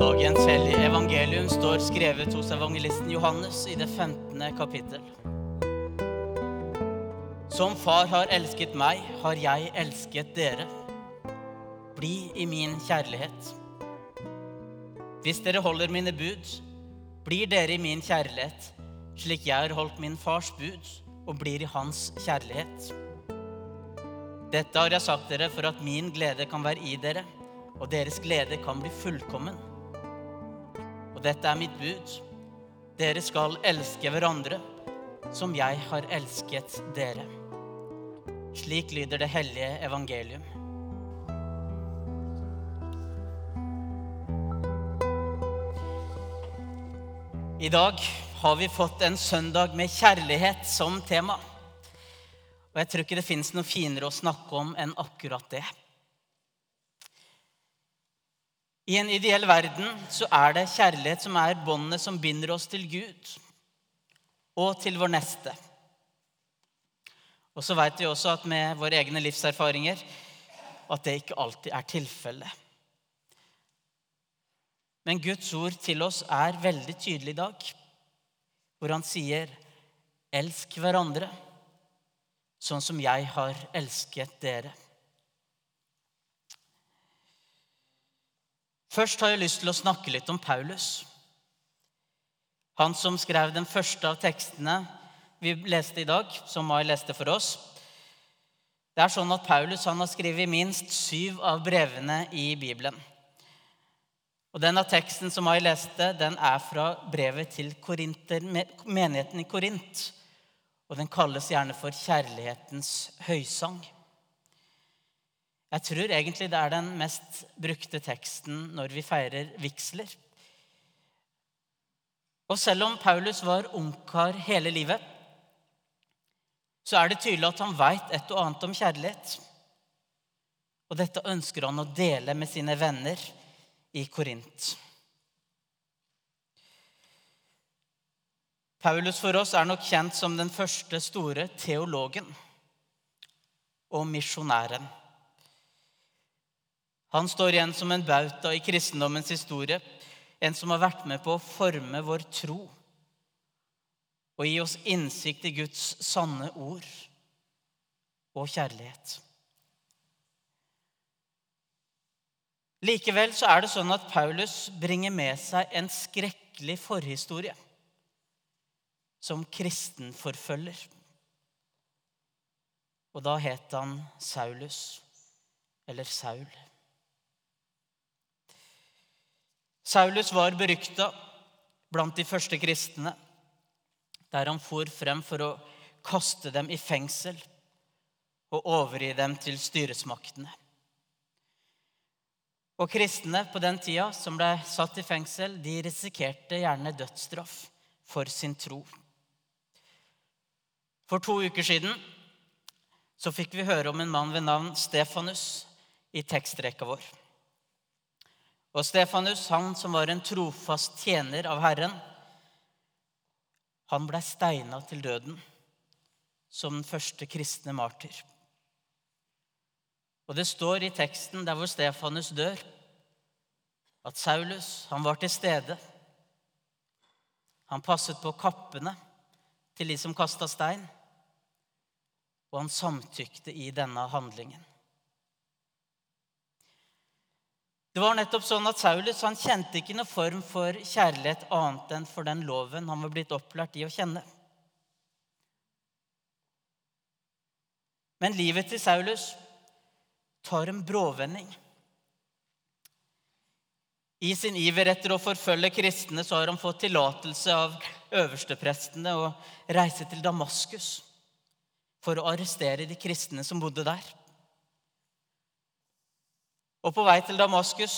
Dagens hellige evangelium står skrevet hos evangelisten Johannes i det 15. kapittel. Som far har elsket meg, har jeg elsket dere. Bli i min kjærlighet. Hvis dere holder mine bud, blir dere i min kjærlighet, slik jeg har holdt min fars bud og blir i hans kjærlighet. Dette har jeg sagt dere for at min glede kan være i dere, og deres glede kan bli fullkommen. Og dette er mitt bud. Dere skal elske hverandre, som jeg har elsket dere. Slik lyder det hellige evangelium. I dag har vi fått en søndag med kjærlighet som tema. Og jeg tror ikke det finnes noe finere å snakke om enn akkurat det. I en ideell verden så er det kjærlighet som er båndet som binder oss til Gud og til vår neste. Og så vet vi også at med våre egne livserfaringer at det ikke alltid er tilfellet. Men Guds ord til oss er veldig tydelig i dag, hvor han sier, elsk hverandre, sånn som jeg har elsket dere. Først har jeg lyst til å snakke litt om Paulus. Han som skrev den første av tekstene vi leste i dag, som Mai leste for oss. Det er sånn at Paulus han har skrevet minst 7 av brevene i Bibelen. Og den av teksten som Mai leste, den er fra brevet til menigheten i Korint. Og den kalles gjerne for kjærlighetens høysang. Jeg tror egentlig det er den mest brukte teksten når vi feirer vigsler. Og selv om Paulus var ungkar hele livet, så er det tydelig at han vet et og annet om kjærlighet. Og dette ønsker han å dele med sine venner i Korint. Paulus for oss er nok kjent som den første store teologen og misjonæren. Han står igjen som en bauta i kristendommens historie, en som har vært med på å forme vår tro og gi oss innsikt i Guds sanne ord og kjærlighet. Likevel så er det sånn at Paulus bringer med seg en skrekkelig forhistorie som kristenforfølger. Og da het han Saulus, eller Saul. Saulus var berykta blant de første kristne, der han for frem for å kaste dem i fengsel og overgi dem til styresmaktene. Og kristne på den tida som ble satt i fengsel, de risikerte gjerne dødsstraff for sin tro. For 2 uker siden så fikk vi høre om en mann ved navn Stefanus i tekstrekka vår. Og Stefanus, han som var en trofast tjener av Herren, han ble steinet til døden som den første kristne martyr. Og det står i teksten der hvor Stefanus dør, at Saulus, han var til stede. Han passet på kappene til de som kastet stein, og han samtykte i denne handlingen. Det var nettopp sånn at Saulus han kjente ikke noen form for kjærlighet annet enn for den loven han var blitt opplært i å kjenne. Men livet til Saulus tar en bråvending. I sin iver etter å forfølge kristne så har han fått tillatelse av øversteprestene å reise til Damaskus for å arrestere de kristne som bodde der. Og på vei til Damaskus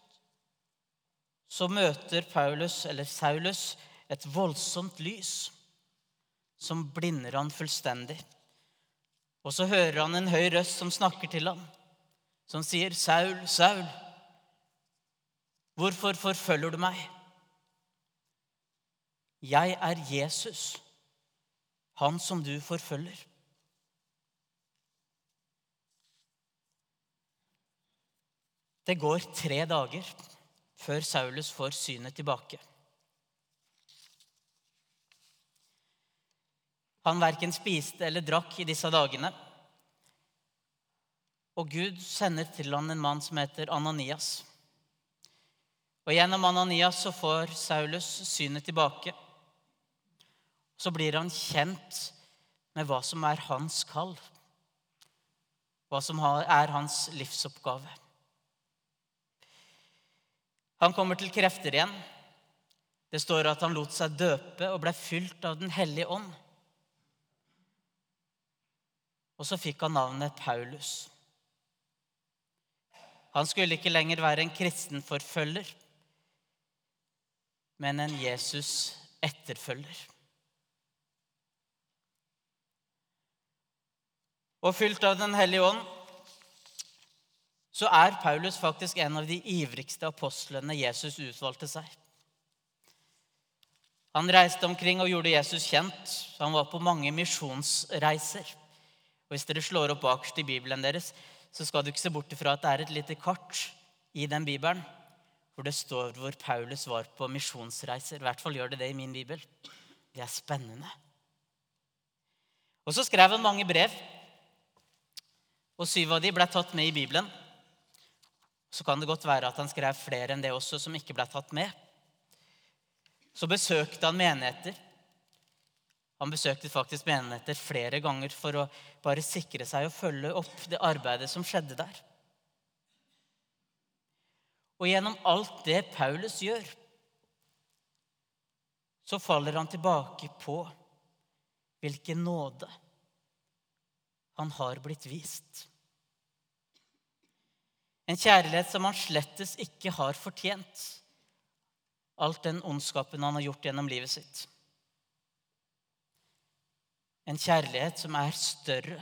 så møter Saulus et voldsomt lys som blinder han fullstendig. Og så hører han en høy røst som snakker til ham, som sier, Saul, Saul, hvorfor forfølger du meg? Jeg er Jesus, han som du forfølger. Det går 3 dager før Saulus får synet tilbake. Han hverken spiste eller drakk i disse dagene. Og Gud sender til han en mann som heter Ananias. Og gjennom Ananias så får Saulus synet tilbake. Så blir han kjent med hva som er hans kall. Hva som er hans livsoppgave. Han kommer til krefter igjen. Det står at han lot seg døpe og ble fylt av den hellige ånd. Og så fikk han navnet Paulus. Han skulle ikke lenger være en kristen forfølger, men en Jesus etterfølger. Og fylt av den hellige ånd, så er Paulus faktisk en av de ivrigste apostlene Jesus utvalgte seg. Han reiste omkring og gjorde Jesus kjent. Han var på mange misjonsreiser. Og hvis dere slår opp bakerst i Bibelen deres, så skal du ikke se bort ifra at det er et lite kart i den Bibelen, hvor det står hvor Paulus var på misjonsreiser. I hvert fall gjør det i min Bibel. Det er spennende. Og så skrev han mange brev, og 7 av de ble tatt med i Bibelen. Så kan det godt være at han skrev flere enn det også som ikke ble tatt med. Så besøkte han menigheter. Han besøkte faktisk menigheter flere ganger for å bare sikre seg og følge opp det arbeidet som skjedde der. Og gjennom alt det Paulus gjør, så faller han tilbake på hvilken nåde han har blitt vist. En kjærlighet som han slettes ikke har fortjent, alt den ondskapen han har gjort gjennom livet sitt. En kjærlighet som er større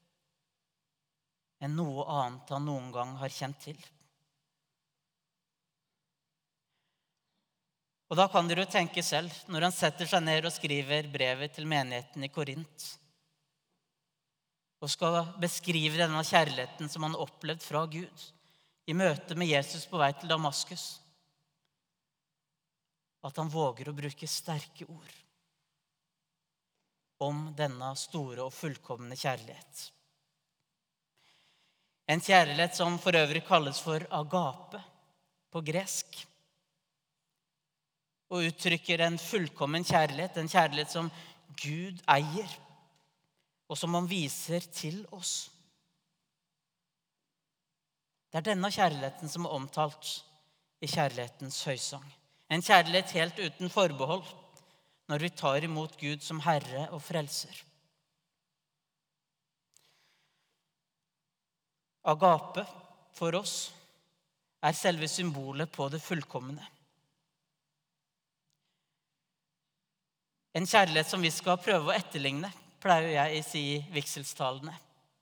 enn noe annet han noen gang har kjent til. Og da kan dere jo tenke selv, når han setter seg ned og skriver brevet til menigheten i Korint, og skal beskrive denne kjærligheten som han har opplevd fra Gud, i møte med Jesus på vei til Damaskus, at han våger å bruke sterke ord om denne store og fullkomne kjærlighet. En kjærlighet som for øvrig kalles for agape på gresk, og uttrykker en fullkommen kjærlighet, en kjærlighet som Gud eier, og som han viser til oss. Det er denne kjærligheten som er omtalt i kjærlighetens høysang. En kjærlighet helt uten forbehold når vi tar imot Gud som Herre og Frelser. Agape for oss er selve symbolet på det fullkomne. En kjærlighet som vi skal prøve å etterligne, pleier jeg å si i vigselstalene.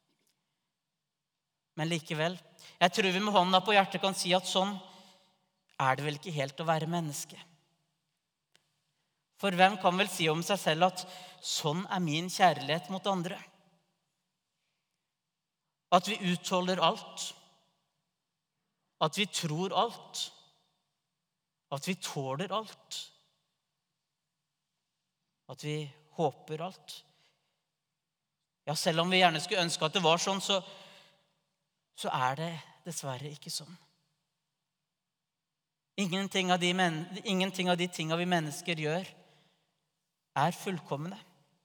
Men likevel, jeg tror vi med hånda på hjertet kan si at sånn er det vel ikke helt å være menneske. For hvem kan vel si om seg selv at sånn er min kjærlighet mot andre? At vi utholder alt. At vi tror alt. At vi tåler alt. At vi håper alt. Ja, selv om vi gjerne skulle ønske at det var sånn, så er det dessverre ikke sånn. Ingenting av de tingene vi mennesker gjør, er fullkomne.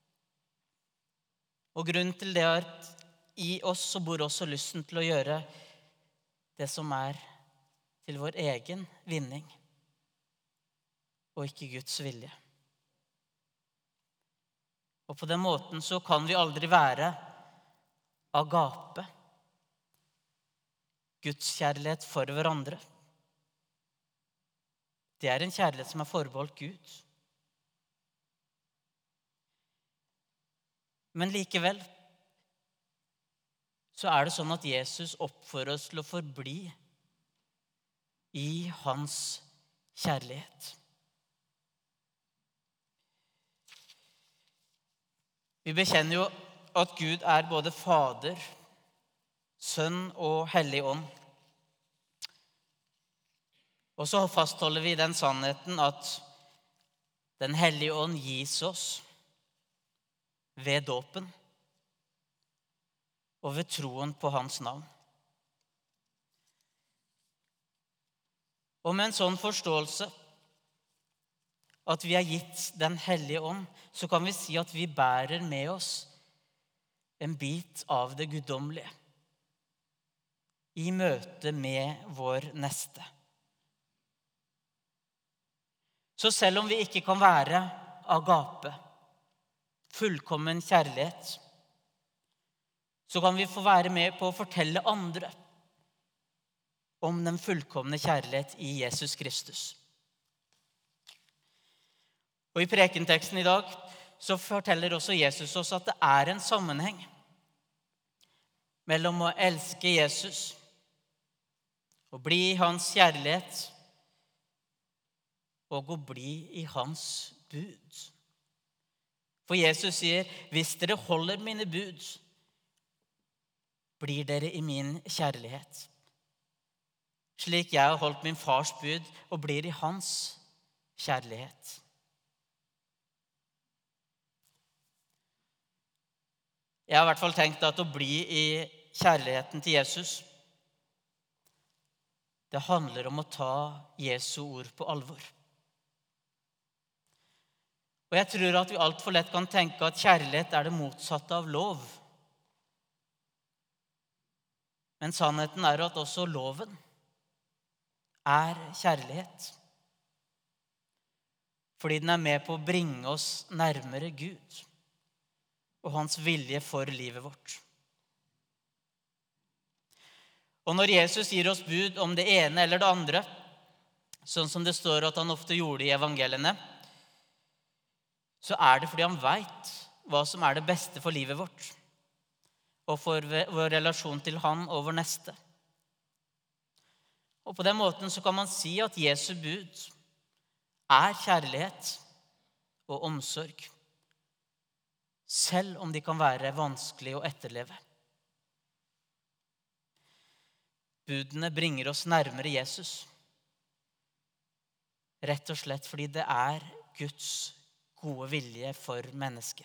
Og grunnen til det er at i oss så bor også lysten til å gjøre det som er til vår egen vinning, og ikke Guds vilje. Og på den måten så kan vi aldri være agape, Guds kjærlighet for hverandre. Det er en kjærlighet som er forbeholdt Gud. Men likevel så er det sånn at Jesus oppfordrer oss til å forbli i hans kjærlighet. Vi bekjenner jo at Gud er både Fader, Sønn og Hellig Ånd. Og så fastholder vi den sannheten at Den hellige ånd gis oss ved dåpen og ved troen på hans navn. Og med en sånn forståelse at vi er gitt Den hellige ånd, så kan vi si at vi bærer med oss en bit av det guddommelige i møte med vår neste. Så selv om vi ikke kan være agape, fullkommen kjærlighet, så kan vi få være med på å fortelle andre om den fullkomne kjærlighet i Jesus Kristus. Og i prekenteksten i dag så forteller også Jesus oss at det er en sammenheng mellom å elske Jesus og bli i hans kjærlighet og å bli i hans bud. For Jesus sier, hvis dere holder mine bud, blir dere i min kjærlighet. Slik jeg har holdt min fars bud og blir i hans kjærlighet. Jeg har i hvert fall tenkt at å bli i kjærligheten til Jesus, det handler om å ta Jesu ord på alvor. Og jeg tror at vi alt for lett kan tenke at kjærlighet er det motsatte av lov. Men sannheten er at også loven er kjærlighet. Fordi den er med på å bringe oss nærmere Gud og hans vilje for livet vårt. Og når Jesus gir oss bud om det ene eller det andre, sånn som det står at han ofte gjorde i evangeliene, så er det fordi han vet hva som er det beste for livet vårt, og for vår relasjon til han og vår neste. Og på den måten så kan man si at Jesu bud er kjærlighet og omsorg, selv om de kan være vanskelig å etterleve. Budene bringer oss nærmere Jesus, rett og slett fordi det er Guds gode vilje for mennesket.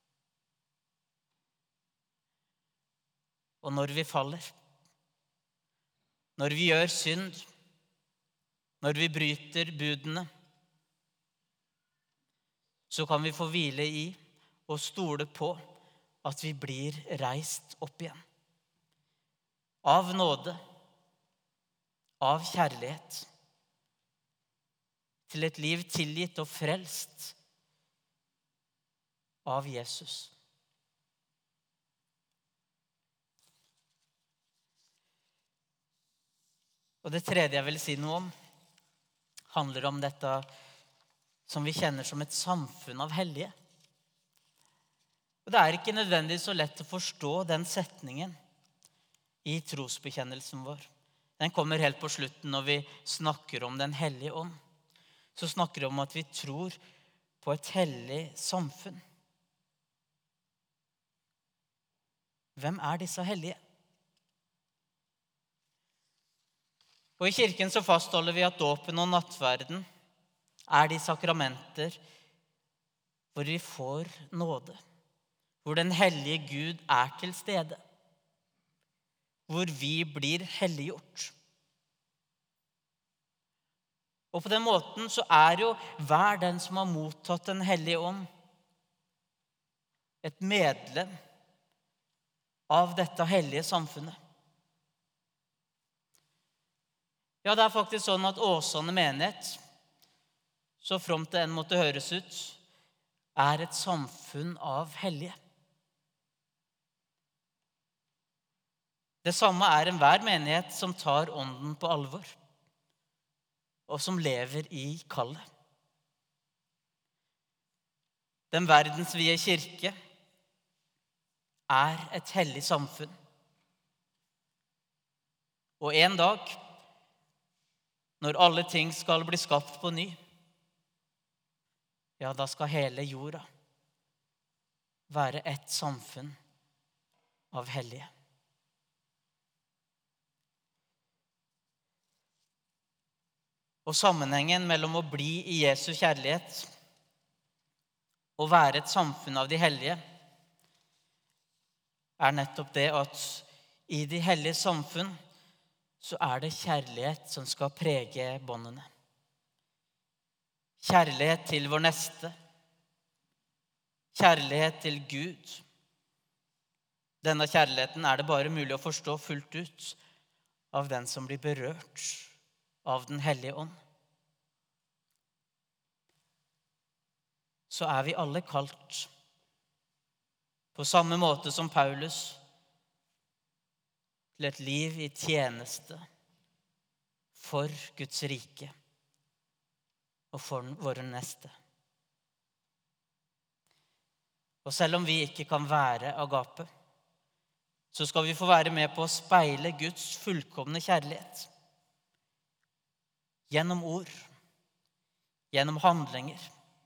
Og når vi faller, når vi gjør synd, når vi bryter budene, så kan vi få hvile i og stole på at vi blir reist opp igjen. Av nåde, av kjærlighet, til et liv tilgitt og frelst av Jesus. Og det tredje jeg vil si noe om, handler om dette som vi kjenner som et samfunn av hellige. Og det er ikke nødvendigvis så lett å forstå den setningen i trosbekjennelsen vår. Den kommer helt på slutten når vi snakker om Den hellige ånd. Så snakker vi om at vi tror på et hellig samfunn. Hvem er disse hellige? Og i kirken så fastholder vi at dåpen og nattverden er de sakramenter hvor vi får nåde, hvor den hellige Gud er til stede, hvor vi blir helliggjort. Og på den måten så er jo hver den som har mottatt Den hellige ånd, et medlem av dette hellige samfunnet. Ja, det er faktisk sånn at Åsane menighet, så fromt det enn måtte høres ut, er et samfunn av hellige. Det samme er enhver menighet som tar ånden på alvor, og som lever i kallet. Den verdensvide kirke er et hellig samfunn. Og en dag, når alle ting skal bli skapt på ny, ja, da skal hele jorda være et samfunn av hellige. Og sammenhengen mellom å bli i Jesu kjærlighet og være et samfunn av de hellige er nettopp det at i de hellige samfunn så er det kjærlighet som skal prege båndene. Kjærlighet til vår neste. Kjærlighet til Gud. Denne kjærligheten er det bare mulig å forstå fullt ut av den som blir berørt av den hellige ånd. Så er vi alle kalt på samme måte som Paulus til et liv i tjeneste for Guds rike og for våre neste. Og selv om vi ikke kan være agape, så skal vi få være med på å speile Guds fullkomne kjærlighet. Gjennom ord, gjennom handlinger.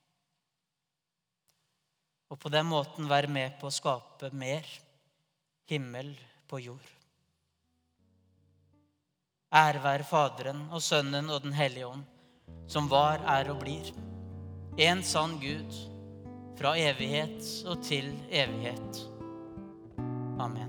Og på den måten være med på å skape mer himmel på jord. Ære være Faderen og Sønnen og den hellige ånd, som var, er og blir. En sann Gud, fra evighet og til evighet. Amen.